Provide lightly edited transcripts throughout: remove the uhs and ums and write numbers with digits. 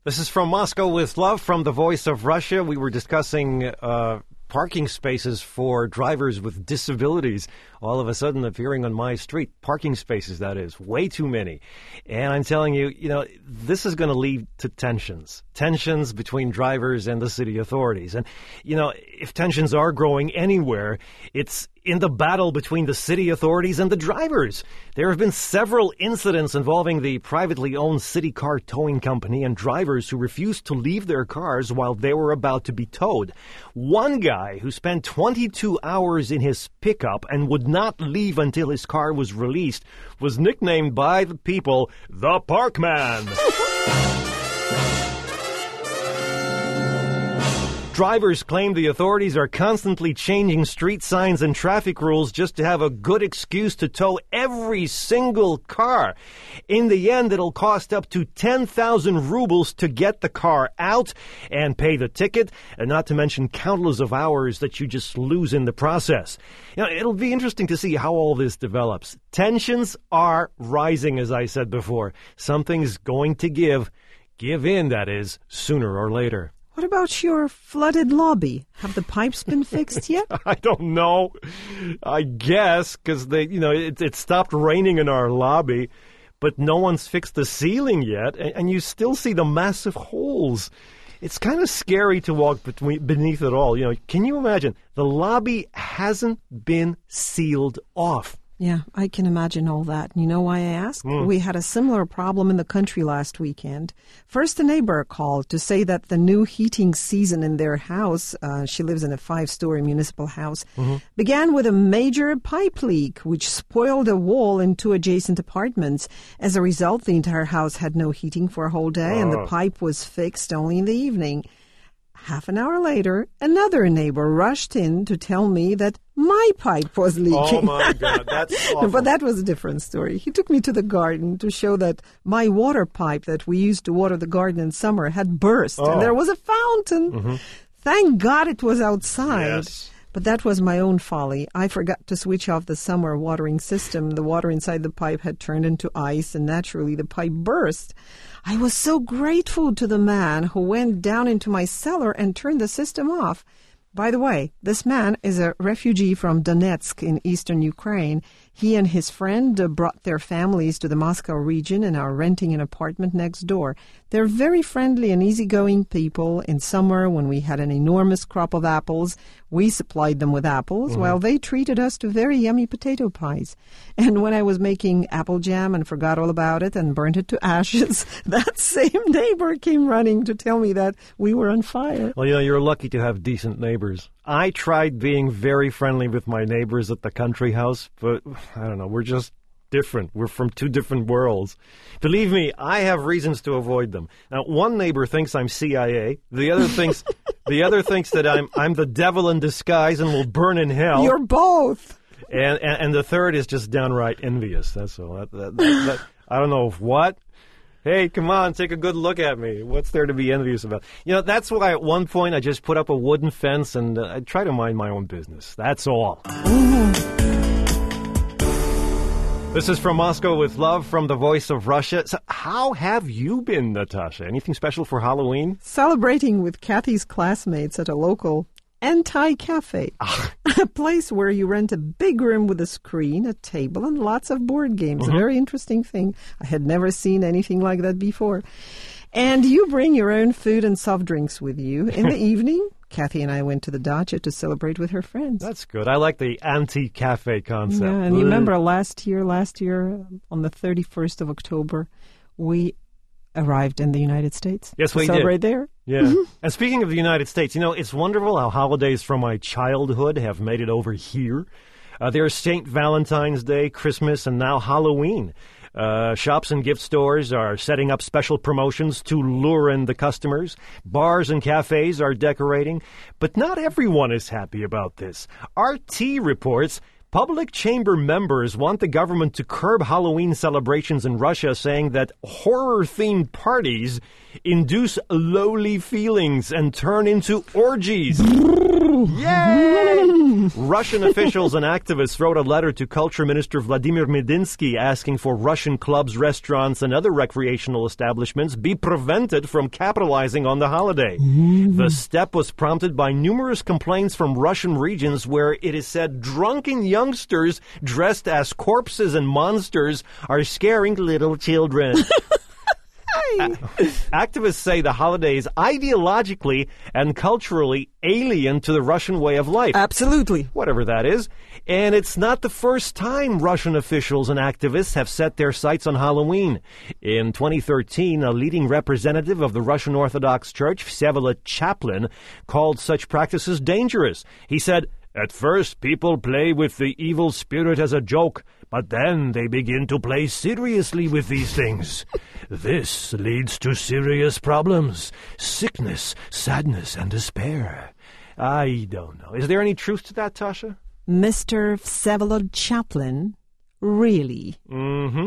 This is From Moscow with Love from the Voice of Russia. We were discussing parking spaces for drivers with disabilities all of a sudden appearing on my street. Parking spaces, that is. Way too many. And I'm telling you, this is going to lead to tensions. Tensions between drivers and the city authorities. And, if tensions are growing anywhere, it's in the battle between the city authorities and the drivers. There have been several incidents involving the privately owned city car towing company and drivers who refused to leave their cars while they were about to be towed. One guy who spent 22 hours in his pickup and would not leave until his car was released was nicknamed by the people the Parkman. Drivers claim the authorities are constantly changing street signs and traffic rules just to have a good excuse to tow every single car. In the end, it'll cost up to 10,000 rubles to get the car out and pay the ticket, and not to mention countless of hours that you just lose in the process. It'll be interesting to see how all this develops. Tensions are rising, as I said before. Something's going to give in, that is, sooner or later. What about your flooded lobby? Have the pipes been fixed yet? I don't know. I guess, because it stopped raining in our lobby, but no one's fixed the ceiling yet, and you still see the massive holes. It's kind of scary to walk beneath it all. Can you imagine? The lobby hasn't been sealed off. Yeah, I can imagine all that. You know why I ask? We had a similar problem in the country last weekend. First, a neighbor called to say that the new heating season in their house, she lives in a 5-story municipal house, began with a major pipe leak, which spoiled a wall in 2 adjacent apartments. As a result, the entire house had no heating for a whole day, and the pipe was fixed only in the evening. Half an hour later, another neighbor rushed in to tell me that my pipe was leaking. Oh, my God, that's awful. But that was a different story. He took me to the garden to show that my water pipe that we used to water the garden in summer had burst, and there was a fountain. Thank God it was outside. Yes. But that was my own folly. I forgot to switch off the summer watering system. The water inside the pipe had turned into ice, and naturally the pipe burst. I was so grateful to the man who went down into my cellar and turned the system off. By the way, this man is a refugee from Donetsk in eastern Ukraine. He and his friend brought their families to the Moscow region and are renting an apartment next door. They're very friendly and easygoing people. In summer, when we had an enormous crop of apples, we supplied them with apples, while they treated us to very yummy potato pies. And when I was making apple jam and forgot all about it and burnt it to ashes, that same neighbor came running to tell me that we were on fire. Well, you're lucky to have decent neighbors. I tried being very friendly with my neighbors at the country house, but I don't know, we're just different. We're from 2 different worlds. Believe me, I have reasons to avoid them. Now, one neighbor thinks I'm CIA. The other thinks that I'm the devil in disguise and will burn in hell. You're both. And the third is just downright envious. That's all. That, I don't know what. Hey, come on, take a good look at me. What's there to be envious about? That's why at one point I just put up a wooden fence and I try to mind my own business. That's all. This is From Moscow with Love from the Voice of Russia. So how have you been, Natasha? Anything special for Halloween? Celebrating with Kathy's classmates at a local anti-cafe, a place where you rent a big room with a screen, a table, and lots of board games. A very interesting thing. I had never seen anything like that before. And you bring your own food and soft drinks with you. In the evening, Kathy and I went to the dacha to celebrate with her friends. That's good. I like the anti-cafe concept. Yeah, and you remember last year on the 31st of October, we arrived in the United States. Yes, we did. Celebrate there. Yeah. And speaking of the United States, it's wonderful how holidays from my childhood have made it over here. There's St. Valentine's Day, Christmas, and now Halloween. Shops and gift stores are setting up special promotions to lure in the customers. Bars and cafes are decorating. But not everyone is happy about this. RT reports Public chamber members want the government to curb Halloween celebrations in Russia, saying that horror-themed parties induce lowly feelings and turn into orgies. Yay! Russian officials and activists wrote a letter to Culture Minister Vladimir Medinsky asking for Russian clubs, restaurants, and other recreational establishments be prevented from capitalizing on the holiday. The step was prompted by numerous complaints from Russian regions where it is said drunken youngsters dressed as corpses and monsters are scaring little children. Activists say the holiday is ideologically and culturally alien to the Russian way of life. Absolutely. Whatever that is. And it's not the first time Russian officials and activists have set their sights on Halloween. In 2013, a leading representative of the Russian Orthodox Church, Vsevolod Chaplin, called such practices dangerous. He said, "At first, people play with the evil spirit as a joke, but then they begin to play seriously with these things. This leads to serious problems, sickness, sadness, and despair." I don't know. Is there any truth to that, Tasha? Mr. Vsevolod Chaplin? Really? Mm-hmm.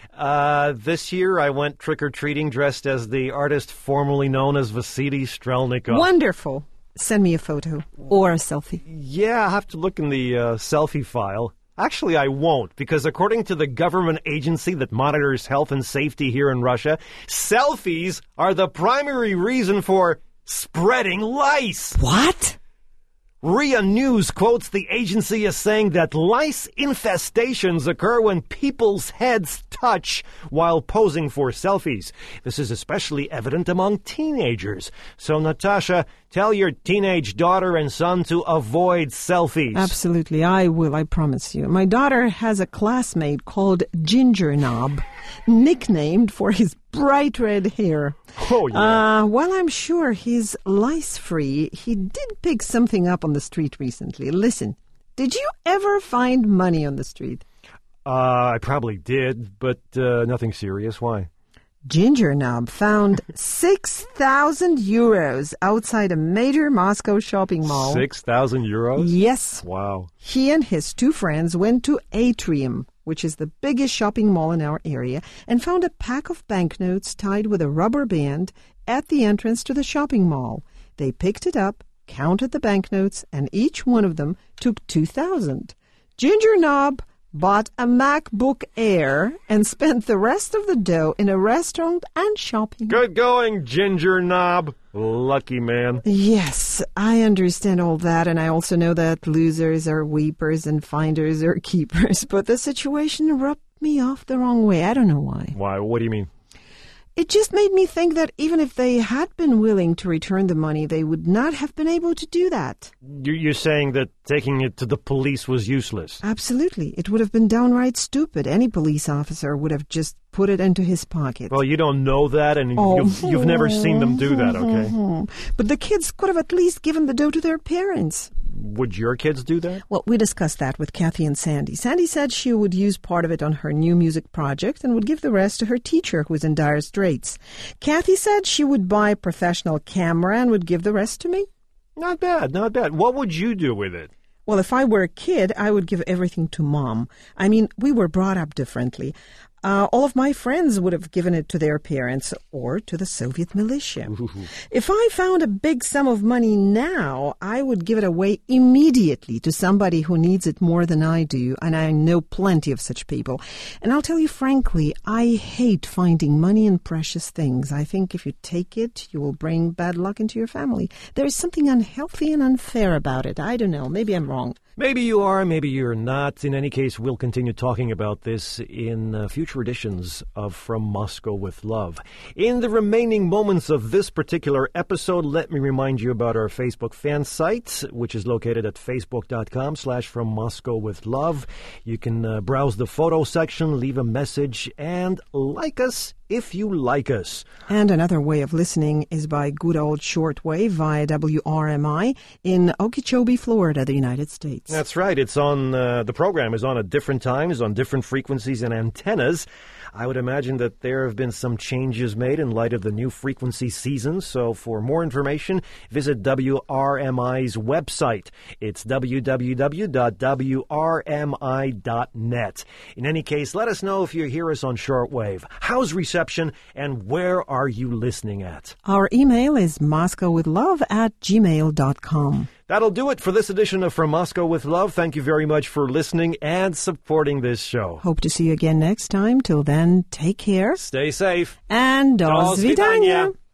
This year I went trick-or-treating dressed as the artist formerly known as Vasily Strelnikov. Wonderful. Send me a photo or a selfie. Yeah, I'll have to look in the selfie file. Actually, I won't, because according to the government agency that monitors health and safety here in Russia, selfies are the primary reason for spreading lice. What? RIA News quotes the agency as saying that lice infestations occur when people's heads touch while posing for selfies. This is especially evident among teenagers. So, Natasha, tell your teenage daughter and son to avoid selfies. Absolutely, I will, I promise you. My daughter has a classmate called Ginger Knob, nicknamed for his bright red hair. Oh, yeah. While I'm sure he's lice-free, he did pick something up on the street recently. Listen, did you ever find money on the street? I probably did, but nothing serious. Why? Ginger Knob found 6,000 euros outside a major Moscow shopping mall. 6,000 euros? Yes. Wow. He and his two friends went to Atrium, which is the biggest shopping mall in our area, and found a pack of banknotes tied with a rubber band at the entrance to the shopping mall. They picked it up, counted the banknotes, and each one of them took 2,000. Ginger Knob bought a MacBook Air and spent the rest of the dough in a restaurant and shopping. Good going, Ginger Knob. Lucky man. Yes, I understand all that, and I also know that losers are weepers and finders are keepers, but the situation rubbed me off the wrong way. I don't know why. Why? What do you mean? It just made me think that even if they had been willing to return the money, they would not have been able to do that. You're saying that taking it to the police was useless? Absolutely. It would have been downright stupid. Any police officer would have just put it into his pocket. Well, you don't know that, and you've never seen them do that, okay? But the kids could have at least given the dough to their parents. Would your kids do that? Well, we discussed that with Kathy and Sandy. Sandy said she would use part of it on her new music project and would give the rest to her teacher, who was in dire straits. Kathy said she would buy a professional camera and would give the rest to me. Not bad, not bad. What would you do with it? Well, if I were a kid, I would give everything to Mom. I mean, we were brought up differently. All of my friends would have given it to their parents or to the Soviet militia. Ooh. If I found a big sum of money now, I would give it away immediately to somebody who needs it more than I do, and I know plenty of such people. And I'll tell you frankly, I hate finding money in precious things. I think if you take it, you will bring bad luck into your family. There is something unhealthy and unfair about it. I don't know. Maybe I'm wrong. Maybe you are, maybe you're not. In any case, we'll continue talking about this in future editions of From Moscow with Love. In the remaining moments of this particular episode, let me remind you about our Facebook fan site, which is located at facebook.com/From Moscow with Love. You can browse the photo section, leave a message, and like us if you like us. And another way of listening is by good old shortwave via WRMI in Okeechobee, Florida, the United States. That's right. It's on the program is on at different times, on different frequencies and antennas. I would imagine that there have been some changes made in light of the new frequency season. So for more information, visit WRMI's website. It's www.wrmi.net. In any case, let us know if you hear us on shortwave. How's reception, and where are you listening at? Our email is moscowwithlove@gmail.com. That'll do it for this edition of From Moscow with Love. Thank you very much for listening and supporting this show. Hope to see you again next time. Till then, take care. Stay safe. And do До свидания. свидания.